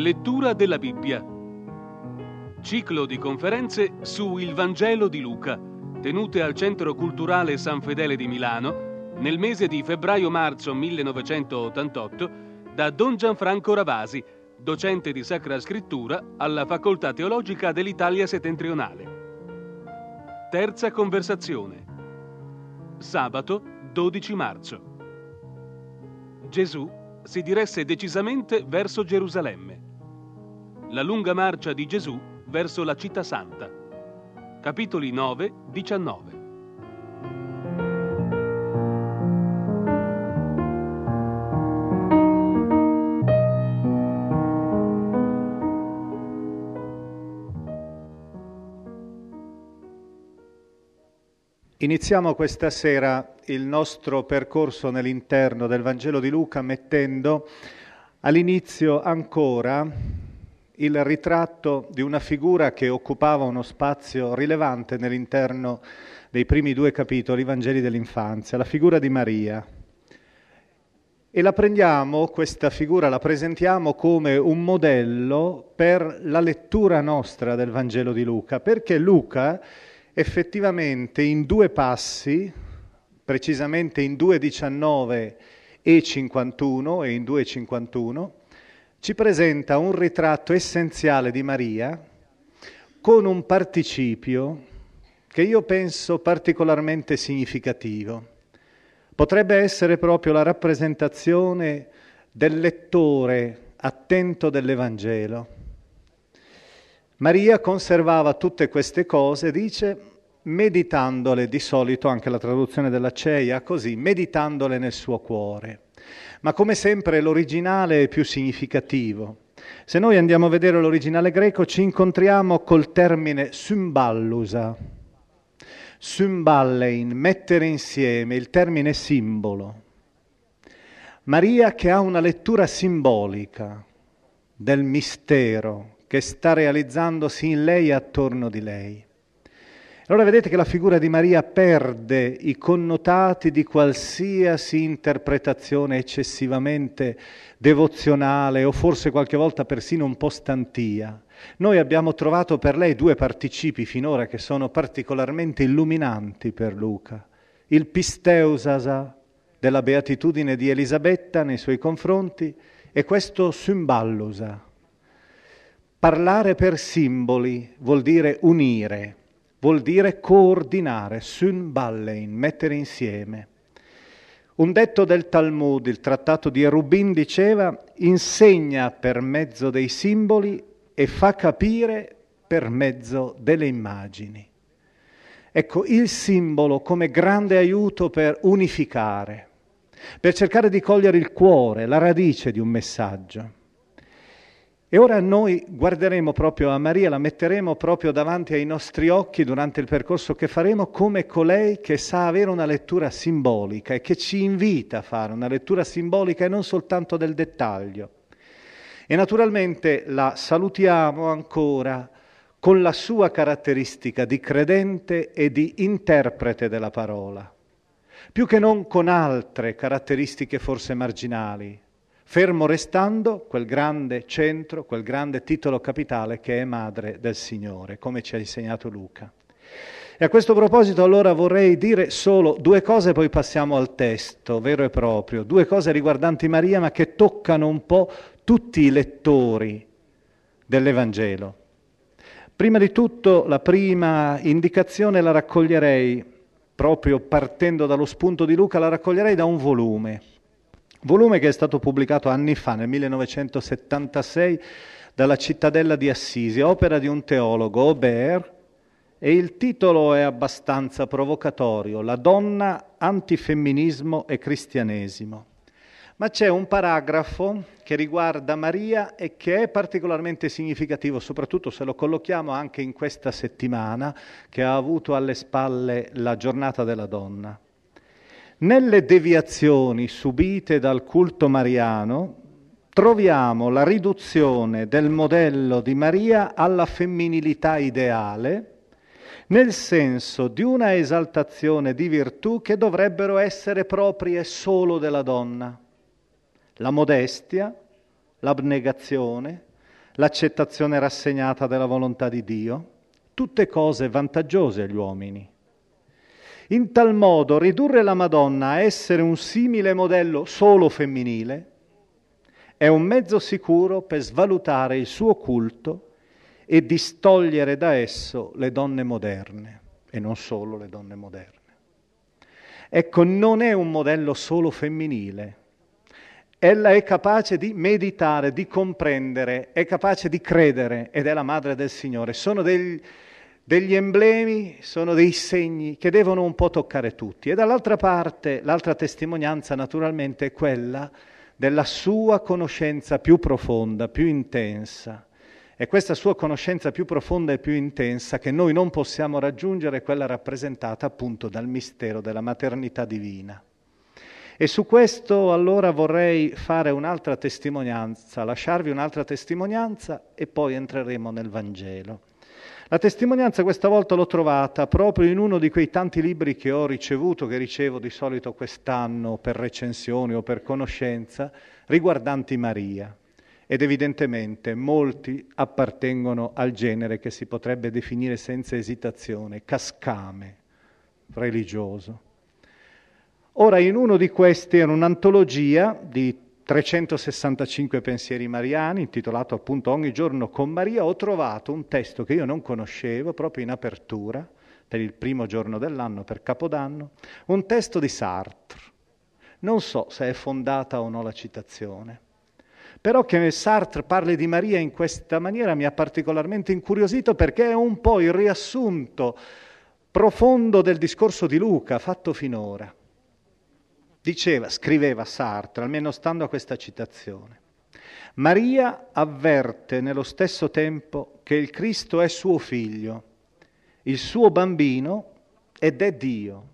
Lettura della Bibbia. Ciclo di conferenze su Il Vangelo di Luca, tenute al Centro Culturale San Fedele di Milano nel mese di febbraio-marzo 1988 da Don Gianfranco Ravasi, docente di Sacra Scrittura alla Facoltà Teologica dell'Italia Settentrionale. Terza conversazione. Sabato 12 marzo. Gesù si diresse decisamente verso Gerusalemme. La lunga marcia di Gesù verso la città santa. Capitoli 9-19. Iniziamo questa sera il nostro percorso nell'interno del Vangelo di Luca mettendo all'inizio ancora il ritratto di una figura che occupava uno spazio rilevante nell'interno dei primi due capitoli, Vangeli dell'infanzia, la figura di Maria. E la prendiamo, questa figura la presentiamo come un modello per la lettura nostra del Vangelo di Luca, perché Luca effettivamente in due passi, precisamente in 2,19 e 51 e in 2,51, ci presenta un ritratto essenziale di Maria con un participio che io penso particolarmente significativo. Potrebbe essere proprio la rappresentazione del lettore attento dell'Evangelo. Maria conservava tutte queste cose, dice, meditandole, di solito anche la traduzione della CEIA così, meditandole nel suo cuore. Ma come sempre l'originale è più significativo. Se noi andiamo a vedere l'originale greco ci incontriamo col termine symballusa, symballein, mettere insieme, il termine simbolo. Maria che ha una lettura simbolica del mistero che sta realizzandosi in lei e attorno di lei. Allora vedete che la figura di Maria perde i connotati di qualsiasi interpretazione eccessivamente devozionale o forse qualche volta persino un po' stantia. Noi abbiamo trovato per lei due participi finora che sono particolarmente illuminanti per Luca. Il pisteusasa della beatitudine di Elisabetta nei suoi confronti e questo symballusa. Parlare per simboli vuol dire unire. Vuol dire coordinare, symballein, mettere insieme. Un detto del Talmud, il trattato di Erubin, diceva insegna per mezzo dei simboli e fa capire per mezzo delle immagini. Ecco, il simbolo come grande aiuto per unificare, per cercare di cogliere il cuore, la radice di un messaggio. E ora noi guarderemo proprio a Maria, la metteremo proprio davanti ai nostri occhi durante il percorso che faremo come colei che sa avere una lettura simbolica e che ci invita a fare una lettura simbolica e non soltanto del dettaglio. E naturalmente la salutiamo ancora con la sua caratteristica di credente e di interprete della parola, più che non con altre caratteristiche forse marginali, fermo restando quel grande centro, quel grande titolo capitale che è Madre del Signore, come ci ha insegnato Luca. E a questo proposito allora vorrei dire solo due cose, poi passiamo al testo vero e proprio, due cose riguardanti Maria ma che toccano un po' tutti i lettori dell'Evangelo. Prima di tutto la prima indicazione la raccoglierei, proprio partendo dallo spunto di Luca, la raccoglierei da un volume che è stato pubblicato anni fa, nel 1976, dalla Cittadella di Assisi, opera di un teologo, Aubert, e il titolo è abbastanza provocatorio, La donna, antifemminismo e cristianesimo. Ma c'è un paragrafo che riguarda Maria e che è particolarmente significativo, soprattutto se lo collochiamo anche in questa settimana che ha avuto alle spalle la giornata della donna. Nelle deviazioni subite dal culto mariano troviamo la riduzione del modello di Maria alla femminilità ideale, nel senso di una esaltazione di virtù che dovrebbero essere proprie solo della donna. La modestia, l'abnegazione, l'accettazione rassegnata della volontà di Dio, tutte cose vantaggiose agli uomini. In tal modo ridurre la Madonna a essere un simile modello solo femminile è un mezzo sicuro per svalutare il suo culto e distogliere da esso le donne moderne, e non solo le donne moderne. Ecco, non è un modello solo femminile. Ella è capace di meditare, di comprendere, è capace di credere ed è la madre del Signore. Sono degli emblemi, sono dei segni che devono un po' toccare tutti. E dall'altra parte, l'altra testimonianza naturalmente è quella della sua conoscenza più profonda, più intensa. E questa sua conoscenza più profonda e più intensa che noi non possiamo raggiungere è quella rappresentata appunto dal mistero della maternità divina. E su questo allora vorrei fare un'altra testimonianza, lasciarvi un'altra testimonianza e poi entreremo nel Vangelo. La testimonianza questa volta l'ho trovata proprio in uno di quei tanti libri che ho ricevuto, che ricevo di solito quest'anno per recensioni o per conoscenza, riguardanti Maria. Ed evidentemente molti appartengono al genere che si potrebbe definire senza esitazione cascame religioso. Ora, in uno di questi era un'antologia di 365 pensieri mariani, intitolato appunto Ogni giorno con Maria, ho trovato un testo che io non conoscevo, proprio in apertura, per il primo giorno dell'anno, per Capodanno, un testo di Sartre. Non so se è fondata o no la citazione, però che Sartre parli di Maria in questa maniera mi ha particolarmente incuriosito perché è un po' il riassunto profondo del discorso di Luca fatto finora. Scriveva Sartre, almeno stando a questa citazione, Maria avverte nello stesso tempo che il Cristo è suo figlio, il suo bambino ed è Dio.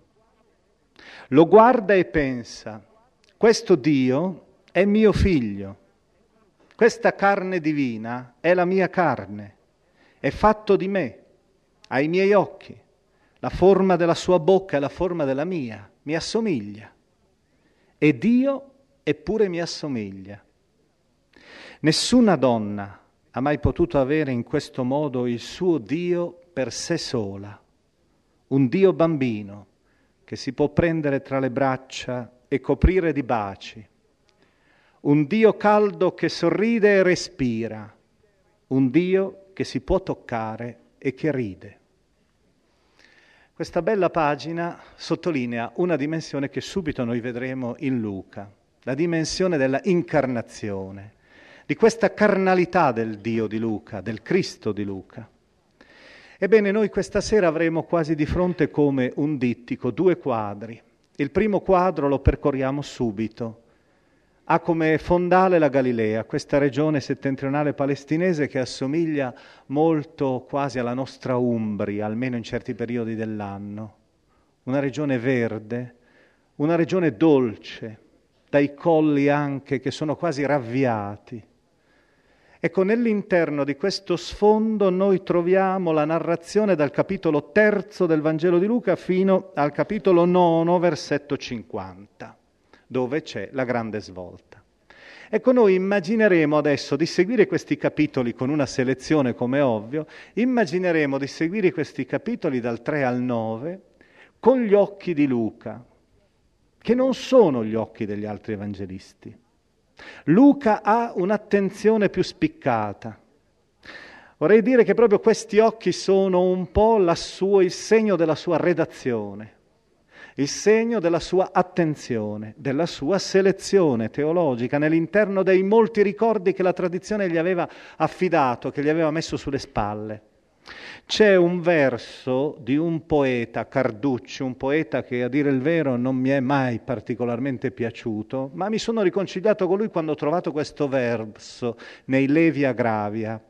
Lo guarda e pensa, questo Dio è mio figlio, questa carne divina è la mia carne, è fatto di me, ha i miei occhi, la forma della sua bocca è la forma della mia, mi assomiglia. E Dio eppure mi assomiglia. Nessuna donna ha mai potuto avere in questo modo il suo Dio per sé sola, un Dio bambino che si può prendere tra le braccia e coprire di baci, un Dio caldo che sorride e respira, un Dio che si può toccare e che ride. Questa bella pagina sottolinea una dimensione che subito noi vedremo in Luca, la dimensione della incarnazione, di questa carnalità del Dio di Luca, del Cristo di Luca. Ebbene, noi questa sera avremo quasi di fronte come un dittico, due quadri. Il primo quadro lo percorriamo subito. Ha come fondale la Galilea, questa regione settentrionale palestinese che assomiglia molto quasi alla nostra Umbria, almeno in certi periodi dell'anno. Una regione verde, una regione dolce, dai colli anche che sono quasi ravviati. Ecco, nell'interno di questo sfondo noi troviamo la narrazione dal capitolo 3 del Vangelo di Luca fino al capitolo 9, versetto 50. Dove c'è la grande svolta. Ecco, noi immagineremo adesso di seguire questi capitoli con una selezione, come ovvio, immagineremo di seguire questi capitoli dal 3 al 9 con gli occhi di Luca, che non sono gli occhi degli altri evangelisti. Luca ha un'attenzione più spiccata. Vorrei dire che proprio questi occhi sono un po' il segno della sua redazione. Il segno della sua attenzione, della sua selezione teologica nell'interno dei molti ricordi che la tradizione gli aveva affidato, che gli aveva messo sulle spalle. C'è un verso di un poeta, Carducci, un poeta che a dire il vero non mi è mai particolarmente piaciuto, ma mi sono riconciliato con lui quando ho trovato questo verso nei Levia Gravia.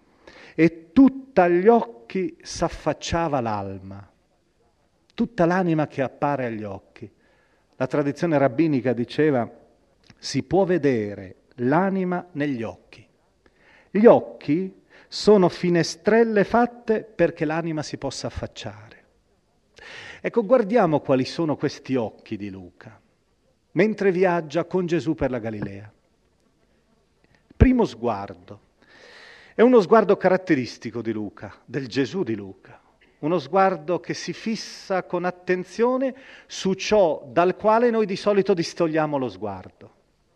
E tutta agli occhi s'affacciava l'alma. Tutta l'anima che appare agli occhi. La tradizione rabbinica diceva si può vedere l'anima negli occhi. Gli occhi sono finestrelle fatte perché l'anima si possa affacciare. Ecco, guardiamo quali sono questi occhi di Luca, mentre viaggia con Gesù per la Galilea. Primo sguardo. È uno sguardo caratteristico di Luca, del Gesù di Luca, uno sguardo che si fissa con attenzione su ciò dal quale noi di solito distogliamo lo sguardo.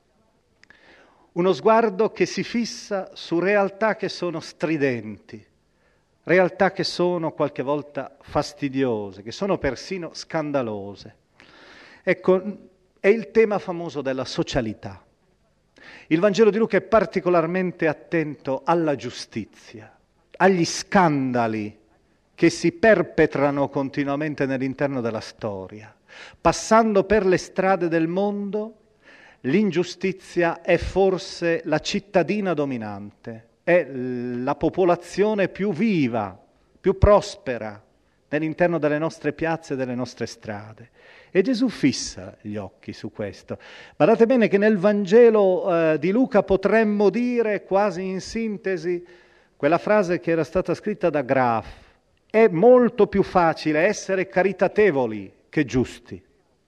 Uno sguardo che si fissa su realtà che sono stridenti, realtà che sono qualche volta fastidiose, che sono persino scandalose. Ecco, è il tema famoso della socialità. Il Vangelo di Luca è particolarmente attento alla giustizia, agli scandali che si perpetrano continuamente nell'interno della storia. Passando per le strade del mondo, l'ingiustizia è forse la cittadina dominante, è la popolazione più viva, più prospera nell'interno delle nostre piazze e delle nostre strade. E Gesù fissa gli occhi su questo. Badate bene che nel Vangelo di Luca potremmo dire, quasi in sintesi, quella frase che era stata scritta da Graf: è molto più facile essere caritatevoli che giusti.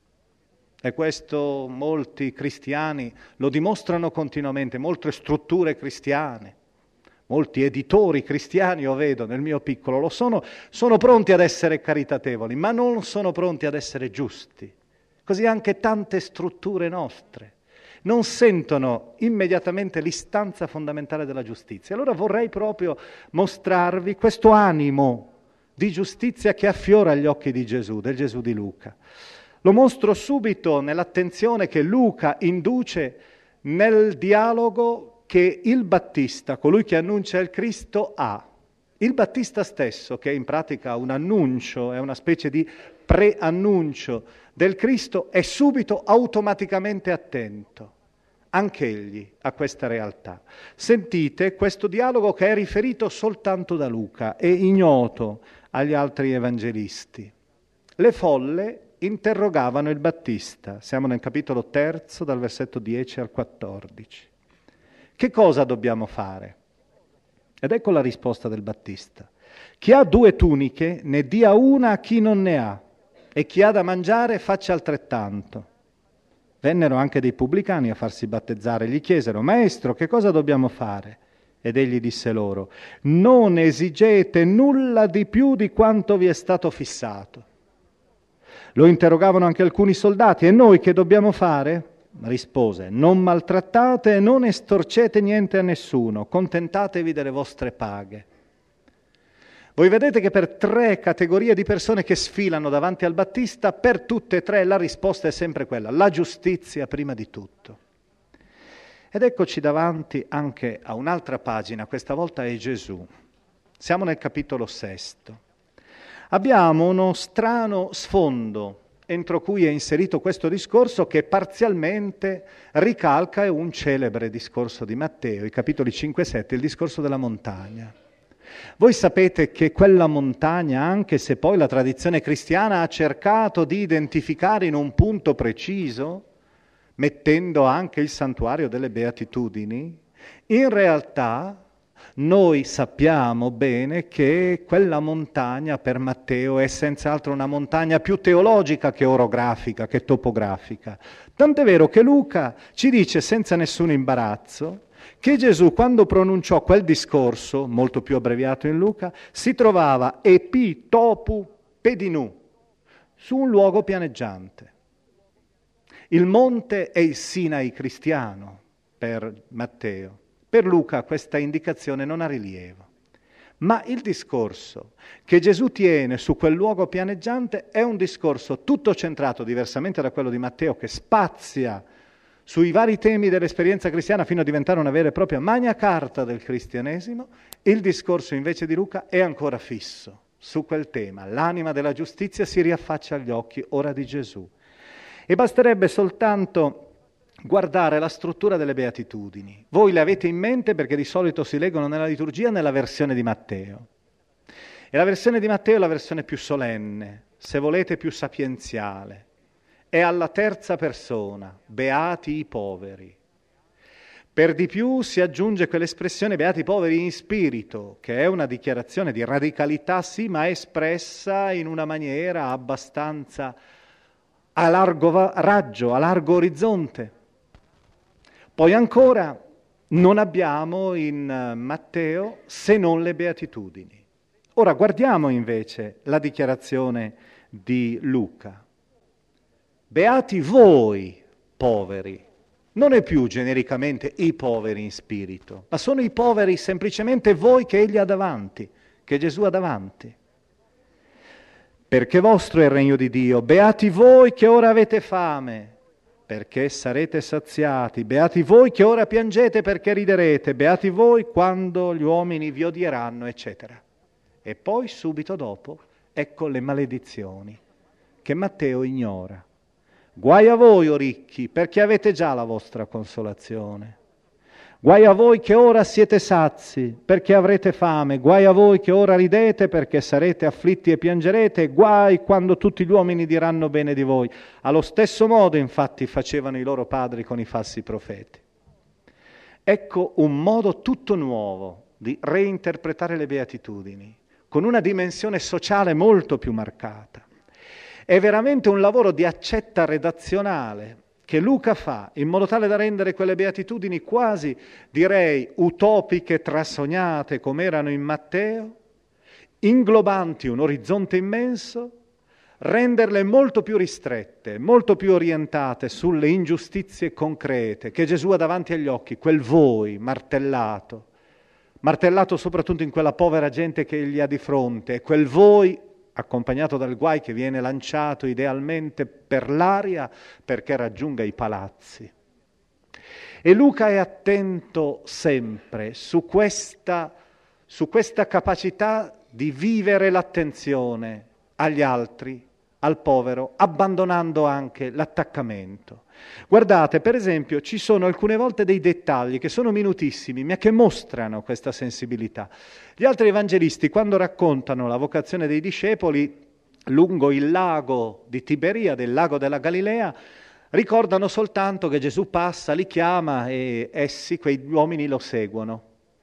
E questo molti cristiani lo dimostrano continuamente, molte strutture cristiane, molti editori cristiani, io vedo nel mio piccolo, sono pronti ad essere caritatevoli, ma non sono pronti ad essere giusti. Così anche tante strutture nostre non sentono immediatamente l'istanza fondamentale della giustizia. Allora vorrei proprio mostrarvi questo animo di giustizia che affiora agli occhi di Gesù, del Gesù di Luca. Lo mostro subito nell'attenzione che Luca induce nel dialogo che il Battista, colui che annuncia il Cristo, ha. Il Battista stesso, che è in pratica un annuncio, è una specie di preannuncio del Cristo, è subito automaticamente attento, anch'egli, a questa realtà. Sentite questo dialogo che è riferito soltanto da Luca e ignoto agli altri evangelisti. Le folle interrogavano il Battista, siamo nel capitolo 3, dal versetto 10 al 14. Che cosa dobbiamo fare? Ed ecco la risposta del Battista. Chi ha 2 tuniche ne dia una a chi non ne ha, e chi ha da mangiare faccia altrettanto. Vennero anche dei pubblicani a farsi battezzare, gli chiesero: Maestro, che cosa dobbiamo fare? Ed egli disse loro: non esigete nulla di più di quanto vi è stato fissato. Lo interrogavano anche alcuni soldati: e noi che dobbiamo fare? Rispose: non maltrattate e non estorcete niente a nessuno, contentatevi delle vostre paghe. Voi vedete che per 3 categorie di persone che sfilano davanti al Battista, per tutte e 3 la risposta è sempre quella: la giustizia prima di tutto. Ed eccoci davanti anche a un'altra pagina, questa volta è Gesù. Siamo nel capitolo 6. Abbiamo uno strano sfondo entro cui è inserito questo discorso che parzialmente ricalca un celebre discorso di Matteo, i capitoli 5 e 7, il discorso della montagna. Voi sapete che quella montagna, anche se poi la tradizione cristiana ha cercato di identificare in un punto preciso, mettendo anche il santuario delle Beatitudini, in realtà noi sappiamo bene che quella montagna per Matteo è senz'altro una montagna più teologica che orografica, che topografica. Tant'è vero che Luca ci dice senza nessun imbarazzo che Gesù, quando pronunciò quel discorso, molto più abbreviato in Luca, si trovava epi topu pedinu, su un luogo pianeggiante. Il monte è il Sinai cristiano per Matteo. Per Luca questa indicazione non ha rilievo. Ma il discorso che Gesù tiene su quel luogo pianeggiante è un discorso tutto centrato, diversamente da quello di Matteo, che spazia sui vari temi dell'esperienza cristiana fino a diventare una vera e propria Magna Carta del cristianesimo. Il discorso invece di Luca è ancora fisso su quel tema. L'anima della giustizia si riaffaccia agli occhi ora di Gesù. E basterebbe soltanto guardare la struttura delle Beatitudini. Voi le avete in mente perché di solito si leggono nella liturgia nella versione di Matteo. E la versione di Matteo è la versione più solenne, se volete più sapienziale. È alla terza persona, beati i poveri. Per di più si aggiunge quell'espressione beati i poveri in spirito, che è una dichiarazione di radicalità, sì, ma espressa in una maniera abbastanza a largo raggio, a largo orizzonte. Poi ancora non abbiamo in Matteo se non le beatitudini. Ora guardiamo invece la dichiarazione di Luca. Beati voi, poveri. Non è più genericamente i poveri in spirito, ma sono i poveri semplicemente voi che egli ha davanti, che Gesù ha davanti. Perché vostro è il regno di Dio. Beati voi che ora avete fame, perché sarete saziati. Beati voi che ora piangete, perché riderete. Beati voi quando gli uomini vi odieranno, eccetera. E poi subito dopo, ecco le maledizioni che Matteo ignora. Guai a voi, o ricchi, perché avete già la vostra consolazione. Guai a voi che ora siete sazi, perché avrete fame. Guai a voi che ora ridete, perché sarete afflitti e piangerete. Guai quando tutti gli uomini diranno bene di voi. Allo stesso modo, infatti, facevano i loro padri con i falsi profeti. Ecco un modo tutto nuovo di reinterpretare le beatitudini, con una dimensione sociale molto più marcata. È veramente un lavoro di accetta redazionale che Luca fa in modo tale da rendere quelle beatitudini quasi, direi, utopiche, trasognate come erano in Matteo, inglobanti un orizzonte immenso, renderle molto più ristrette, molto più orientate sulle ingiustizie concrete che Gesù ha davanti agli occhi, quel voi martellato soprattutto in quella povera gente che gli ha di fronte, e quel voi accompagnato dal guai che viene lanciato idealmente per l'aria perché raggiunga i palazzi. E Luca è attento sempre su questa capacità di vivere l'attenzione agli altri, al povero, abbandonando anche l'attaccamento. Guardate, per esempio, ci sono alcune volte dei dettagli che sono minutissimi, ma che mostrano questa sensibilità. Gli altri evangelisti, quando raccontano la vocazione dei discepoli lungo il lago di Tiberiade, il lago della Galilea, ricordano soltanto che Gesù passa, li chiama e essi, quei uomini, lo seguono.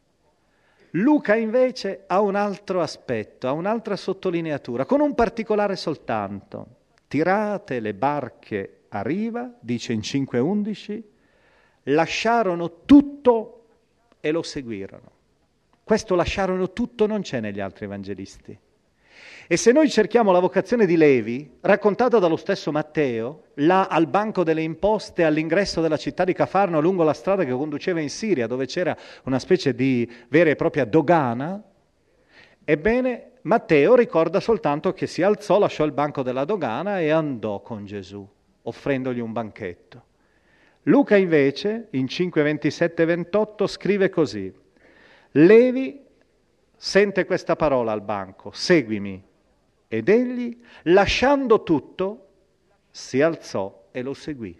Luca invece ha un altro aspetto, ha un'altra sottolineatura, con un particolare soltanto. Tirate le barche a riva, dice in 5:11, lasciarono tutto e lo seguirono. Questo lasciarono tutto non c'è negli altri evangelisti. E se noi cerchiamo la vocazione di Levi, raccontata dallo stesso Matteo, là al banco delle imposte all'ingresso della città di Cafarno, lungo la strada che conduceva in Siria, dove c'era una specie di vera e propria dogana, ebbene Matteo ricorda soltanto che si alzò, lasciò il banco della dogana e andò con Gesù, offrendogli un banchetto. Luca invece, in 5:27-28, scrive così: Levi sente questa parola al banco, seguimi, ed egli, lasciando tutto, si alzò e lo seguì.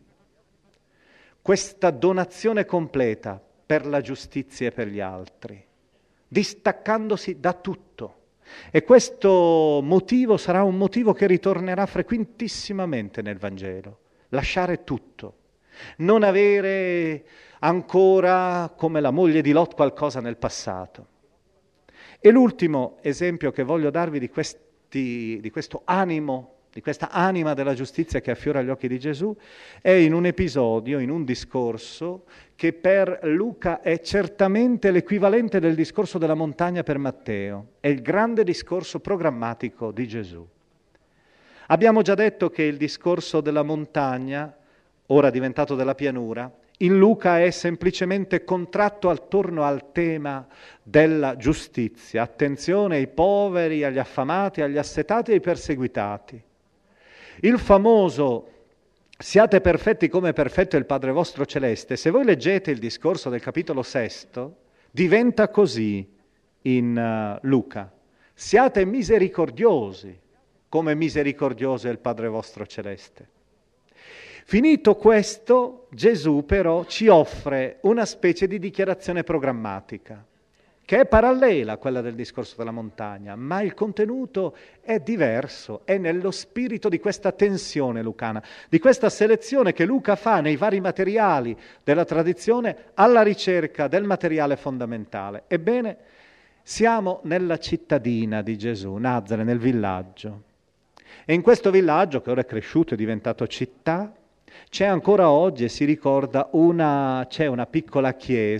Questa donazione completa per la giustizia e per gli altri, distaccandosi da tutto. E questo motivo sarà un motivo che ritornerà frequentissimamente nel Vangelo. Lasciare tutto, non avere ancora come la moglie di Lot qualcosa nel passato. E l'ultimo esempio che voglio darvi di questo animo, di questa anima della giustizia che affiora agli occhi di Gesù, è in un episodio, in un discorso che per Luca è certamente l'equivalente del discorso della montagna per Matteo, è il grande discorso programmatico di Gesù. Abbiamo già detto che il discorso della montagna, ora diventato della pianura, in Luca è semplicemente contratto attorno al tema della giustizia. Attenzione ai poveri, agli affamati, agli assetati e ai perseguitati. Il famoso siate perfetti come perfetto è il Padre vostro celeste, se voi leggete il discorso del capitolo 6, diventa così in Luca. Siate misericordiosi come misericordioso è il Padre vostro celeste. Finito questo, Gesù però ci offre una specie di dichiarazione programmatica, che è parallela a quella del discorso della montagna, ma il contenuto è diverso, è nello spirito di questa tensione lucana, di questa selezione che Luca fa nei vari materiali della tradizione alla ricerca del materiale fondamentale. Ebbene, siamo nella cittadina di Gesù, Nazare, nel villaggio. E in questo villaggio, che ora è cresciuto e diventato città, c'è ancora oggi, e si ricorda, c'è una piccola chiesa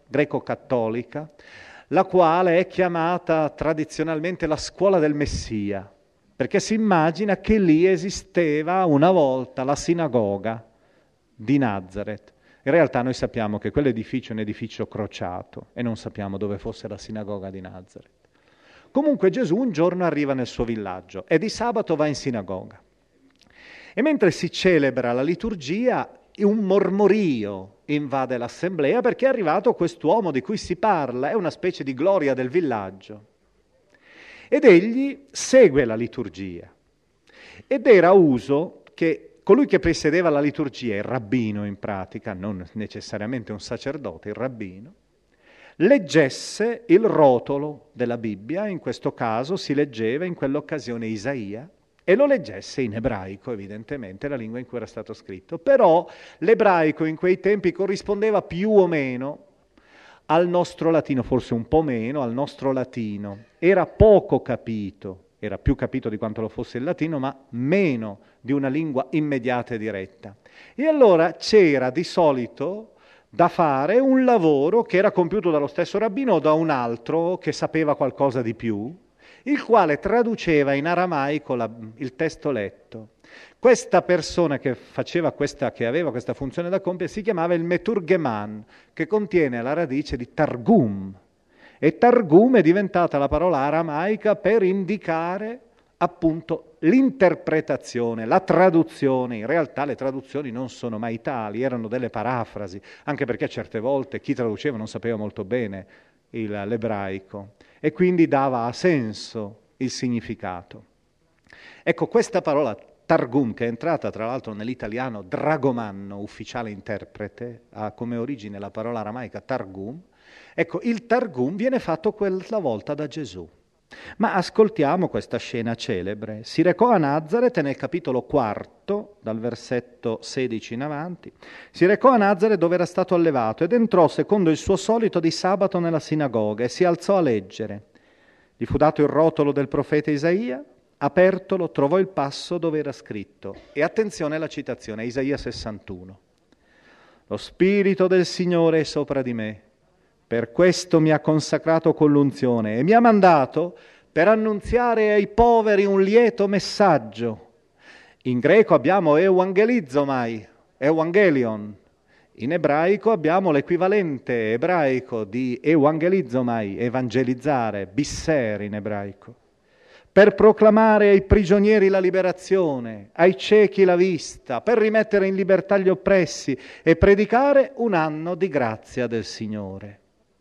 greco-cattolica, la quale è chiamata tradizionalmente la scuola del Messia, perché si immagina che lì esisteva una volta la sinagoga di Nazareth. In realtà noi sappiamo che quell'edificio è un edificio crociato e non sappiamo dove fosse la sinagoga di Nazareth. Comunque Gesù un giorno arriva nel suo villaggio e di sabato va in sinagoga. E mentre si celebra la liturgia, un mormorio invade l'assemblea perché è arrivato quest'uomo di cui si parla, è una specie di gloria del villaggio. Ed egli segue la liturgia. Ed era uso che colui che presiedeva la liturgia, il rabbino in pratica, non necessariamente un sacerdote, il rabbino, leggesse il rotolo della Bibbia, in questo caso si leggeva in quell'occasione Isaia, e lo leggesse in ebraico, evidentemente, la lingua in cui era stato scritto. Però l'ebraico in quei tempi corrispondeva più o meno al nostro latino, forse un po' meno, al nostro latino. Era poco capito, era più capito di quanto lo fosse il latino, ma meno di una lingua immediata e diretta. E allora c'era di solito da fare un lavoro che era compiuto dallo stesso rabbino o da un altro che sapeva qualcosa di più, il quale traduceva in aramaico il testo letto. Questa persona che aveva questa funzione da compiere si chiamava il meturgeman, che contiene la radice di targum. E targum è diventata la parola aramaica per indicare appunto l'interpretazione, la traduzione. In realtà le traduzioni non sono mai tali, erano delle parafrasi, anche perché certe volte chi traduceva non sapeva molto bene l'ebraico e quindi dava a senso il significato. Ecco, questa parola targum, che è entrata tra l'altro nell'italiano dragomanno, ufficiale interprete, ha come origine la parola aramaica targum. Ecco, il targum viene fatto quella volta da Gesù. Ma ascoltiamo questa scena celebre. Si recò a Nazareth nel capitolo 4, dal versetto 16 in avanti. Si recò a Nazareth dove era stato allevato ed entrò secondo il suo solito di sabato nella sinagoga e si alzò a leggere. Gli fu dato il rotolo del profeta Isaia, apertolo trovò il passo dove era scritto. E attenzione alla citazione, Isaia 61. Lo Spirito del Signore è sopra di me. Per questo mi ha consacrato con l'unzione e mi ha mandato per annunziare ai poveri un lieto messaggio. In greco abbiamo euangelizomai, evangelion. In ebraico abbiamo l'equivalente ebraico di euangelizomai, evangelizzare, bisser in ebraico. Per proclamare ai prigionieri la liberazione, ai ciechi la vista, per rimettere in libertà gli oppressi e predicare un anno di grazia del Signore.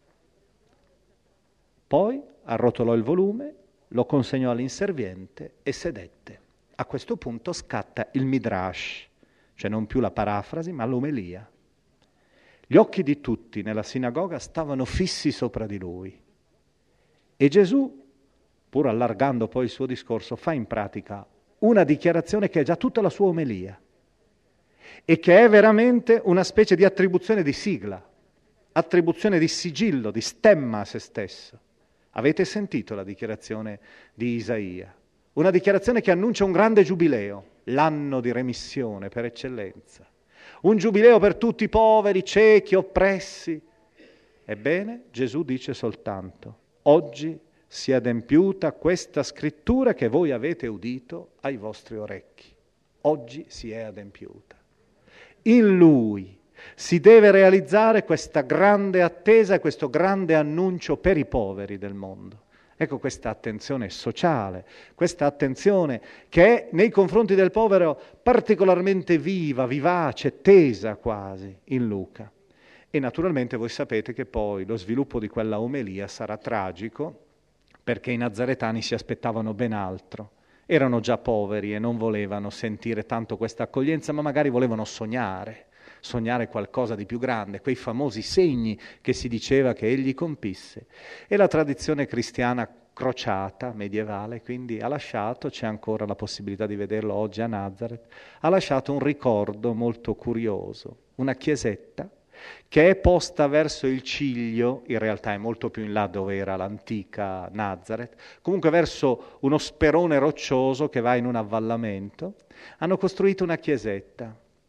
Poi arrotolò il volume, lo consegnò all'inserviente e sedette. A questo punto scatta il midrash, cioè non più la parafrasi, ma l'omelia. Gli occhi di tutti nella sinagoga stavano fissi sopra di lui. E Gesù, pur allargando poi il suo discorso, fa in pratica una dichiarazione che è già tutta la sua omelia e che è veramente una specie di attribuzione di sigla, attribuzione di sigillo, di stemma a se stesso. Avete sentito la dichiarazione di Isaia? Una dichiarazione che annuncia un grande giubileo, l'anno di remissione per eccellenza. Un giubileo per tutti i poveri, ciechi, oppressi. Ebbene, Gesù dice soltanto, oggi si è adempiuta questa scrittura che voi avete udito ai vostri orecchi. Oggi si è adempiuta. In Lui si deve realizzare questa grande attesa e questo grande annuncio per i poveri del mondo. Ecco questa attenzione sociale, questa attenzione che è nei confronti del povero particolarmente viva, vivace, tesa quasi in Luca. E naturalmente voi sapete che poi lo sviluppo di quella omelia sarà tragico, perché i nazaretani si aspettavano ben altro. Erano già poveri e non volevano sentire tanto questa accoglienza, ma magari volevano sognare qualcosa di più grande, quei famosi segni che si diceva che egli compisse. E la tradizione cristiana crociata, medievale, quindi ha lasciato, c'è ancora la possibilità di vederlo oggi a Nazareth, ha lasciato un ricordo molto curioso, una chiesetta che è posta verso il ciglio, in realtà è molto più in là dove era l'antica Nazareth, comunque verso uno sperone roccioso che va in un avvallamento, hanno costruito una chiesetta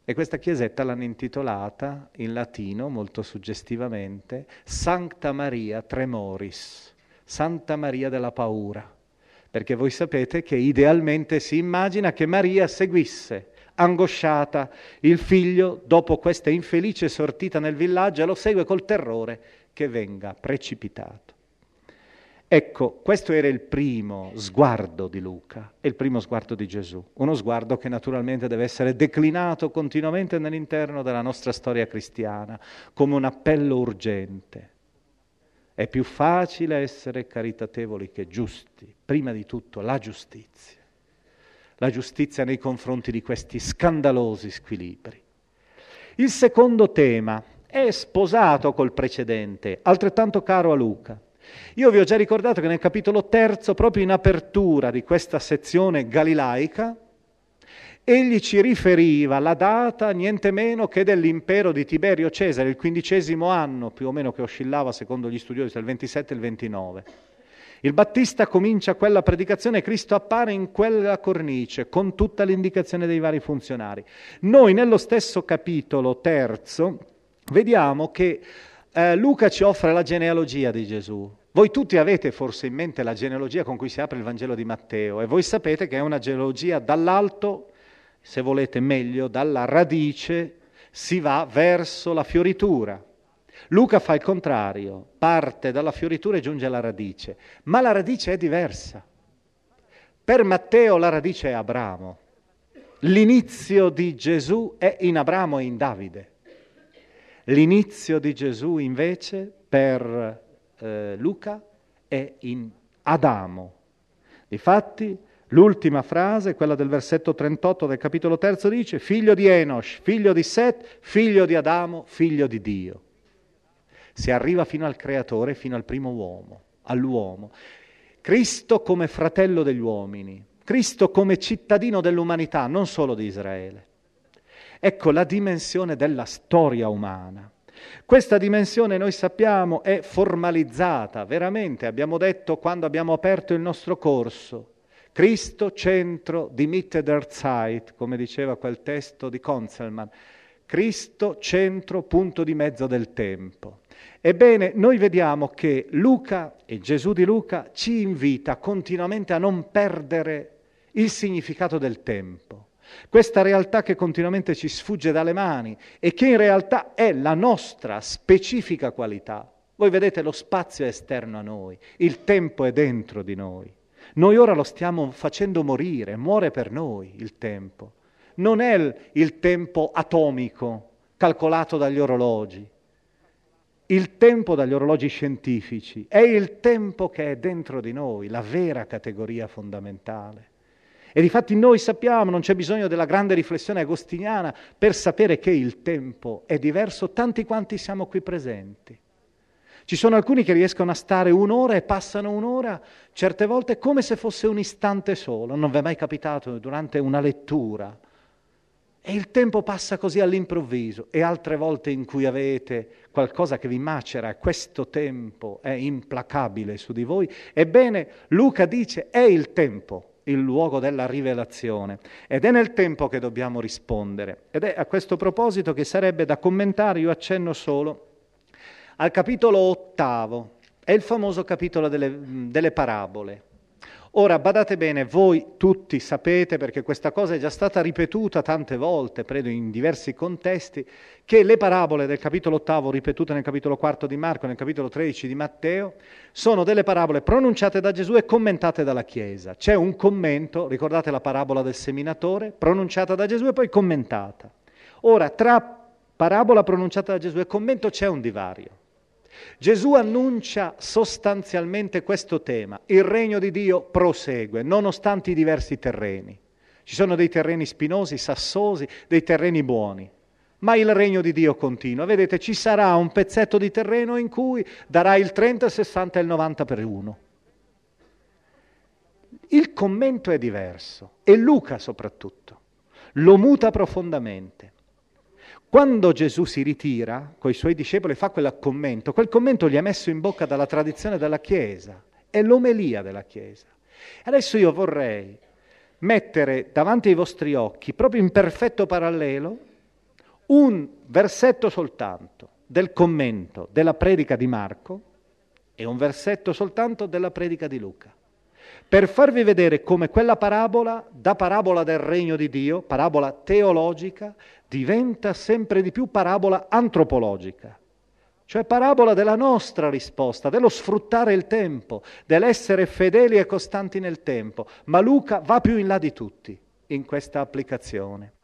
E questa chiesetta l'hanno intitolata, in latino, molto suggestivamente, Sancta Maria Tremoris, Santa Maria della paura, perché voi sapete che idealmente si immagina che Maria seguisse, angosciata, il figlio dopo questa infelice sortita nel villaggio e lo segue col terrore che venga precipitato. Ecco, questo era il primo sguardo di Luca e il primo sguardo di Gesù, uno sguardo che naturalmente deve essere declinato continuamente nell'interno della nostra storia cristiana come un appello urgente. È più facile essere caritatevoli che giusti, prima di tutto la giustizia nei confronti di questi scandalosi squilibri. Il secondo tema è sposato col precedente, altrettanto caro a Luca. Io vi ho già ricordato che nel capitolo 3, proprio in apertura di questa sezione galilaica, egli ci riferiva la data niente meno che dell'impero di Tiberio Cesare, il 15° anno, più o meno, che oscillava secondo gli studiosi tra il 27 e il 29. Il Battista comincia quella predicazione e Cristo appare in quella cornice con tutta l'indicazione dei vari funzionari. Noi nello stesso capitolo 3 vediamo che Luca ci offre la genealogia di Gesù. Voi tutti avete forse in mente la genealogia con cui si apre il Vangelo di Matteo e voi sapete che è una genealogia dall'alto, se volete meglio, dalla radice si va verso la fioritura. Luca fa il contrario, parte dalla fioritura e giunge alla radice, ma la radice è diversa. Per Matteo la radice è Abramo. L'inizio di Gesù è in Abramo e in Davide. L'inizio di Gesù invece per Luca è in Adamo. Difatti l'ultima frase, quella del versetto 38 del capitolo 3, dice figlio di Enosh, figlio di Set, figlio di Adamo, figlio di Dio. Si arriva fino al creatore, fino al primo uomo, all'uomo. Cristo come fratello degli uomini, Cristo come cittadino dell'umanità, non solo di Israele. Ecco la dimensione della storia umana. Questa dimensione noi sappiamo è formalizzata, veramente, abbiamo detto quando abbiamo aperto il nostro corso, Cristo centro di Mitte der Zeit, come diceva quel testo di Conzelmann, Cristo centro punto di mezzo del tempo. Ebbene, noi vediamo che Luca, e Gesù di Luca, ci invita continuamente a non perdere il significato del tempo. Questa realtà che continuamente ci sfugge dalle mani e che in realtà è la nostra specifica qualità. Voi vedete, lo spazio è esterno a noi, il tempo è dentro di noi. Noi ora lo stiamo facendo morire, muore per noi il tempo. Non è il tempo atomico calcolato dagli orologi, il tempo dagli orologi scientifici, è il tempo che è dentro di noi, la vera categoria fondamentale. E difatti noi sappiamo, non c'è bisogno della grande riflessione agostiniana per sapere che il tempo è diverso tanti quanti siamo qui presenti. Ci sono alcuni che riescono a stare un'ora e passano un'ora, certe volte come se fosse un istante solo, non vi è mai capitato durante una lettura. E il tempo passa così all'improvviso, e altre volte in cui avete qualcosa che vi macera, questo tempo è implacabile su di voi. Ebbene, Luca dice, è il tempo il luogo della rivelazione, ed è nel tempo che dobbiamo rispondere. Ed è a questo proposito che sarebbe da commentare, io accenno solo, al capitolo 8, è il famoso capitolo delle parabole. Ora, badate bene, voi tutti sapete, perché questa cosa è già stata ripetuta tante volte, credo in diversi contesti, che le parabole del capitolo 8, ripetute nel capitolo 4 di Marco, nel capitolo 13 di Matteo, sono delle parabole pronunciate da Gesù e commentate dalla Chiesa. C'è un commento, ricordate la parabola del seminatore, pronunciata da Gesù e poi commentata. Ora, tra parabola pronunciata da Gesù e commento c'è un divario. Gesù annuncia sostanzialmente questo tema, il regno di Dio prosegue, nonostante i diversi terreni. Ci sono dei terreni spinosi, sassosi, dei terreni buoni, ma il regno di Dio continua. Vedete, ci sarà un pezzetto di terreno in cui darà il 30, il 60 e il 90 per uno. Il commento è diverso, e Luca soprattutto lo muta profondamente. Quando Gesù si ritira con i suoi discepoli fa quel commento gli è messo in bocca dalla tradizione della Chiesa, è l'omelia della Chiesa. Adesso io vorrei mettere davanti ai vostri occhi, proprio in perfetto parallelo, un versetto soltanto del commento della predica di Marco e un versetto soltanto della predica di Luca, per farvi vedere come quella parabola, da parabola del regno di Dio, parabola teologica, diventa sempre di più parabola antropologica, cioè parabola della nostra risposta, dello sfruttare il tempo, dell'essere fedeli e costanti nel tempo. Ma Luca va più in là di tutti in questa applicazione.